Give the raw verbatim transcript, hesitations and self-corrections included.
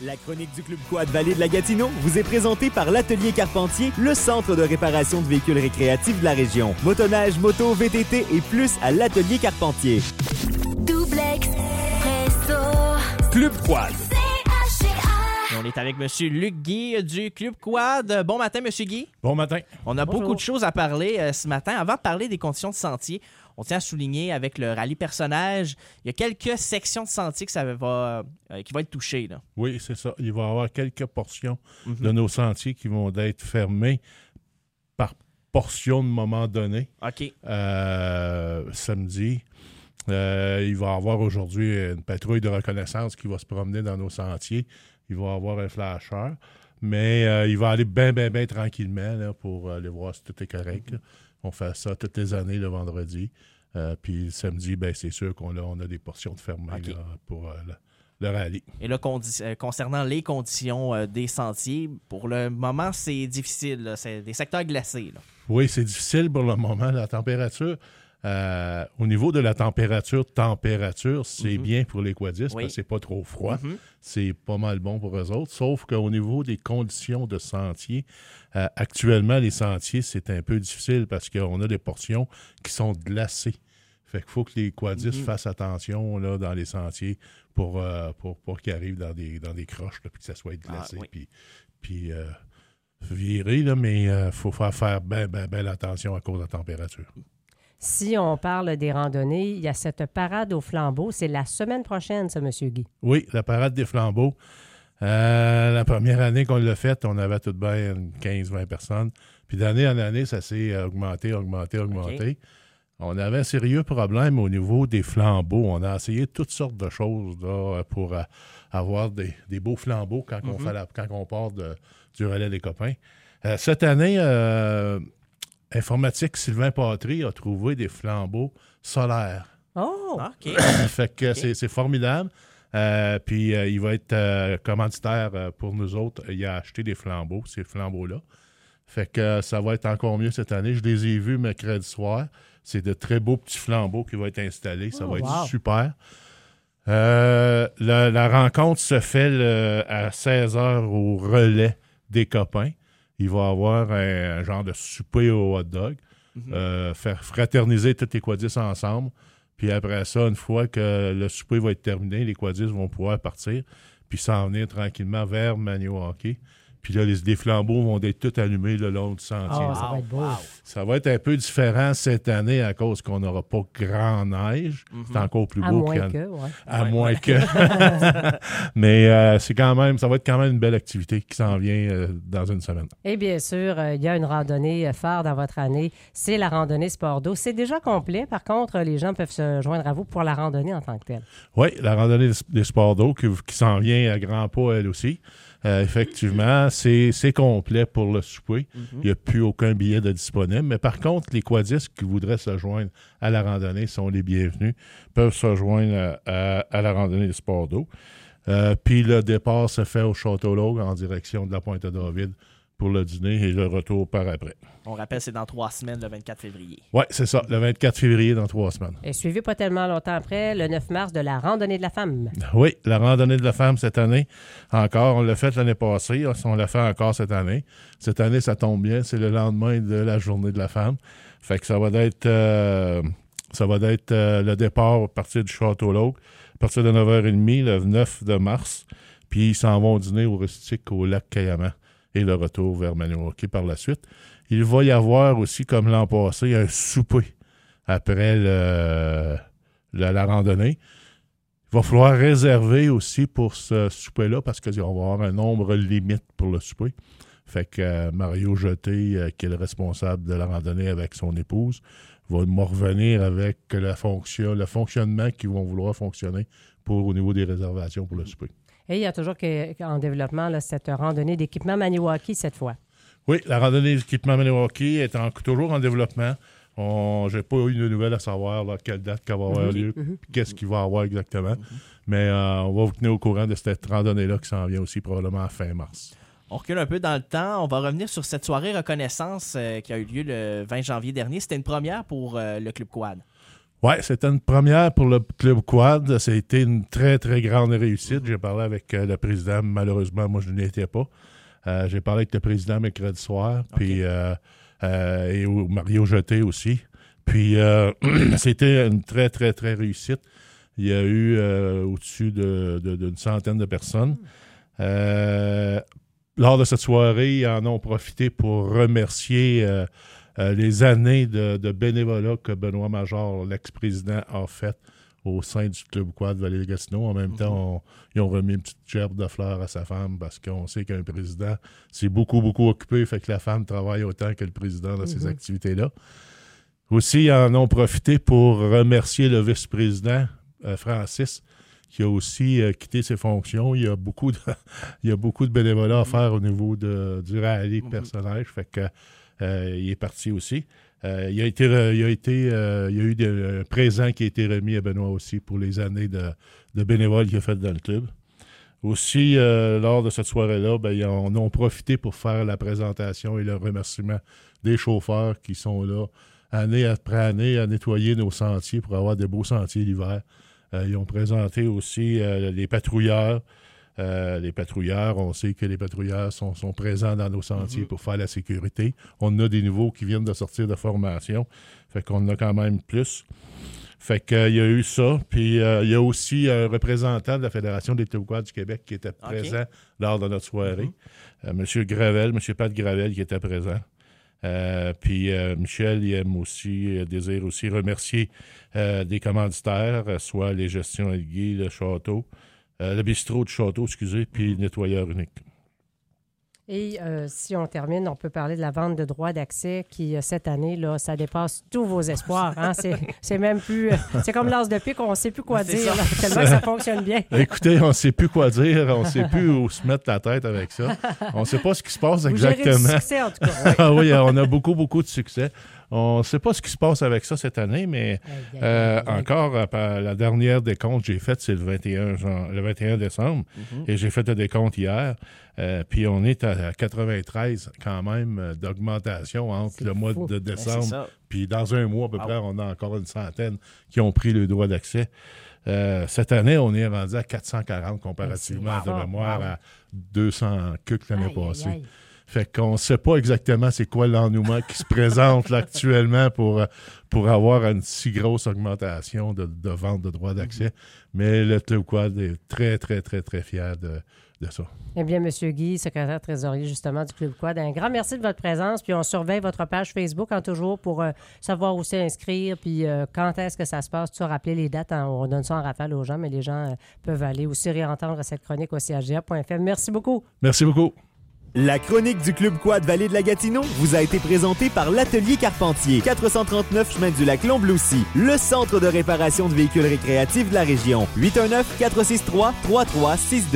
La chronique du Club Quad Vallée de la Gatineau vous est présentée par l'Atelier Carpentier, le centre de réparation de véhicules récréatifs de la région. Motoneige, moto, V T T et plus à l'Atelier Carpentier. Doublex, Presso, Club Quad. C H G A. On est avec M. Luc Guy du Club Quad. Bon matin, M. Guy. Bon matin. On a Bonjour. beaucoup de choses à parler euh, ce matin. Avant de parler des conditions de sentier, on tient à souligner avec le rallye personnage, il y a quelques sections de sentier que ça va, euh, qui vont être touchées. Là. Oui, c'est ça. Il va y avoir quelques portions Mm-hmm. de nos sentiers qui vont être fermées par portion de moment donné. OK. Euh, samedi, euh, il va y avoir aujourd'hui une patrouille de reconnaissance qui va se promener dans nos sentiers. Il va y avoir un flasheur. Mais euh, il va aller bien, bien, bien tranquillement là, pour aller voir si tout est correct. Là. On fait ça toutes les années le vendredi. Euh, puis le samedi, ben, c'est sûr qu'on a, on a des portions de fermées OK. là, pour euh, le, le rallye. Et là, condi- euh, concernant les conditions euh, des sentiers, pour le moment, c'est difficile. Là. C'est des secteurs glacés. Là. Oui, c'est difficile pour le moment. La température, euh, au niveau de la température, température, c'est Mhm. bien pour les quadistes Oui. parce que c'est pas trop froid. Mhm. C'est pas mal bon pour eux autres. Sauf qu'au niveau des conditions de sentier, euh, actuellement, les sentiers, c'est un peu difficile parce qu'on a des portions qui sont glacées. Fait qu'il faut que les quadistes Mhm. fassent attention là, dans les sentiers pour, euh, pour, pour qu'ils arrivent dans des, dans des croches là, puis que ça soit glacé. Ah, oui. Puis, puis euh, virer, là, mais il euh, faut faire, faire bien, bien, bien attention à cause de la température. Si on parle des randonnées, il y a cette parade au flambeau. C'est la semaine prochaine, ça, M. Guy. Oui, la parade des flambeaux. Euh, la première année qu'on l'a faite, on avait tout de bien quinze à vingt personnes. Puis d'année en année, ça s'est augmenté, augmenté, augmenté. On avait un sérieux problème au niveau des flambeaux. On a essayé toutes sortes de choses là, pour euh, avoir des, des beaux flambeaux quand, on, Mhm. fait la- quand on part de- du relais des copains. Euh, cette année, euh, Informatique Sylvain Patry a trouvé des flambeaux solaires. Oh! Ah, OK. Fait que c'est, c'est formidable. Euh, puis euh, il va être euh, commanditaire euh, pour nous autres. Il a acheté des flambeaux, ces flambeaux-là. Fait que euh, ça va être encore mieux cette année. Je les ai vus mercredi soir. C'est de très beaux petits flambeaux qui vont être installés. Ça Oh, va être wow. super. Euh, la, la rencontre se fait le- à seize heures au relais des copains. Il va y avoir un, un genre de souper au hot dog. Mhm. Euh, faire fraterniser tous les quadistes ensemble. Puis après ça, une fois que le souper va être terminé, les quadistes vont pouvoir partir puis s'en venir tranquillement vers Maniwaki. Puis là, les, les flambeaux vont être tous allumés le long du sentier. Ah, là. ça va être beau. Ça va être un peu différent cette année à cause qu'on n'aura pas grand neige. Mhm. C'est encore plus À beau moins qu'il y en- que, ouais. À Ouais, moins ouais. que. Mais euh, c'est quand même, ça va être quand même une belle activité qui s'en vient euh, dans une semaine. Et bien sûr, euh, il y a une randonnée euh, phare dans votre année. C'est la randonnée sport d'eau. C'est déjà complet. Par contre, les gens peuvent se joindre à vous pour la randonnée en tant que telle. Oui, la randonnée des- des sports d'eau qui, qui s'en vient à grands pas, elle aussi. Euh, effectivement, c'est, c'est complet pour le souper. Il n'y a plus aucun billet de disponible. Mais par contre, les quadistes qui voudraient se joindre à la randonnée sont les bienvenus, peuvent se joindre à, à- à la randonnée des sports d'eau. Euh, puis le départ se fait au Château Logue en direction de la Pointe-David pour le dîner et le retour par après. On rappelle, c'est dans trois semaines, le vingt-quatre février. Oui, c'est ça, le vingt-quatre février dans trois semaines. Et suivi pas tellement longtemps après, le neuf mars, de la randonnée de la femme. Oui, la randonnée de la femme cette année, encore, on l'a fait l'année passée, on l'a fait encore cette année. Cette année, ça tombe bien, c'est le lendemain de la journée de la femme. Fait que ça va être, euh, ça va être euh, le départ à partir du Château Logue, à partir de neuf heures trente, le neuf de mars, puis ils s'en vont dîner au rustique au lac Cayama et le retour vers Maniwaki par la suite. Il va y avoir aussi, comme l'an passé, un souper après le, la, la randonnée. Il va falloir réserver aussi pour ce souper-là parce qu'il va y avoir un nombre limite pour le souper. Fait que euh, Mario Jeté, euh, qui est le responsable de la randonnée avec son épouse, va me revenir avec la fonction, le fonctionnement qu'ils vont vouloir fonctionner pour au niveau des réservations pour le souper. Et il y a toujours que- en développement là, cette randonnée d'équipement Maniwaki cette fois. Oui, la randonnée d'équipement Maniwaki est en- toujours en développement. Je n'ai pas eu de nouvelles à savoir là, quelle date qu'elle va avoir Mhm, lieu, mhm. puis qu'est-ce qu'il va y avoir exactement. Mais euh, on va vous tenir au courant de cette randonnée-là qui s'en vient aussi probablement à fin mars. On recule un peu dans le temps. On va revenir sur cette soirée reconnaissance euh, qui a eu lieu le vingt janvier dernier. C'était une première pour euh, le Club Quad. Oui, c'était une première pour le Club Quad. Ça a été une très, très grande réussite. J'ai parlé avec euh, le président. Malheureusement, moi, je n'y étais pas. Euh, j'ai parlé avec le président mercredi soir, okay. puis euh, euh, et Mario Jeté aussi. Puis, euh, c'était une très, très, très réussite. Il y a eu euh, au-dessus de, de, d'une centaine de personnes. Euh, lors de cette soirée, ils en ont profité pour remercier euh, euh, les années de, de bénévolat que Benoît Major, l'ex-président, a fait au sein du Club Quad Vallée-Gatineau. En même mm-hmm. temps, on, ils ont remis une petite gerbe de fleurs à sa femme parce qu'on sait qu'un président s'est beaucoup, beaucoup occupé, fait que la femme travaille autant que le président dans mm-hmm. ces activités-là. Aussi, ils en ont profité pour remercier le vice-président, euh, Francis, qui a aussi euh, quitté ses fonctions. Il y a beaucoup de, il y a beaucoup de bénévolat à faire au niveau de, du rallye mm-hmm. personnage. Fait que euh, il est parti aussi. Euh, il a été, il a été, euh, il y a eu des, un présent qui a été remis à Benoît aussi pour les années de, de bénévoles qu'il a fait dans le club. Aussi, euh, lors de cette soirée-là, ben, ils en ont profité pour faire la présentation et le remerciement des chauffeurs qui sont là année après année à nettoyer nos sentiers pour avoir de beaux sentiers l'hiver. Euh, ils ont présenté aussi euh, les patrouilleurs. Euh, les patrouilleurs, on sait que les patrouilleurs sont, sont présents dans nos sentiers mm-hmm. pour faire la sécurité. On a des nouveaux qui viennent de sortir de formation. Fait qu'on en a quand même plus. Fait qu'il euh, y a eu ça. Puis euh, il y a aussi un représentant de la Fédération des Clubs Quad du Québec qui était okay. présent lors de notre soirée. Mm-hmm. Euh, M. Gravel, M. Pat Gravel qui était présent. Euh, puis euh, Michel, il aime aussi, euh, désire aussi remercier euh, des commanditaires, euh, soit les gestions alliées, le château, euh, le bistrot du château, excusez, puis le nettoyeur unique. Et euh, si on termine, on peut parler de la vente de droits d'accès qui, euh, cette année, là, ça dépasse tous vos espoirs. Hein? C'est, c'est même plus... Euh, c'est comme l'as de pique, on ne sait plus quoi c'est dire, là, tellement que ça fonctionne bien. Écoutez, on ne sait plus quoi dire, on ne sait plus où se mettre la tête avec ça. On ne sait pas ce qui se passe exactement. Vous gérez du succès, en tout cas. Oui. Oui, on a beaucoup, beaucoup de succès. On ne sait pas ce qui se passe avec ça cette année, mais aïe, aïe, euh, aïe, aïe. encore, euh, la dernière décompte que j'ai faite, c'est le vingt et un, genre, le vingt et un décembre, mm-hmm. et j'ai fait le décompte hier. Euh, puis on est à quatre-vingt-treize quand même d'augmentation entre c'est le mois fou. de décembre. Puis dans un mois à peu ah, près, on a encore une centaine qui ont pris le droit d'accès. Euh, cette année, on est rendu à quatre cent quarante comparativement de mémoire wow. à deux cents cucs l'année aïe, passée. Aïe, aïe. Fait qu'on ne sait pas exactement c'est quoi l'ennouement qui se présente là, actuellement pour, pour avoir une si grosse augmentation de, de vente de droits d'accès. Mm-hmm. Mais le Club Quad est très, très, très, très fier de, de ça. Eh bien, M. Guy, secrétaire trésorier justement du Club Quad, un grand merci de votre présence. Puis on surveille votre page Facebook en toujours pour euh, savoir où s'inscrire, puis euh, quand est-ce que ça se passe. Tu as rappelé les dates, hein, on donne ça en rafale aux gens, mais les gens euh, peuvent aller aussi réentendre cette chronique au C H G A point F M. Merci beaucoup. Merci beaucoup. La chronique du Club Quad Vallée de la Gatineau vous a été présentée par l'Atelier Carpentier, quatre cent trente-neuf chemin du lac Lombloussi, le centre de réparation de véhicules récréatifs de la région. huit un neuf, quatre six trois, trois trois six deux.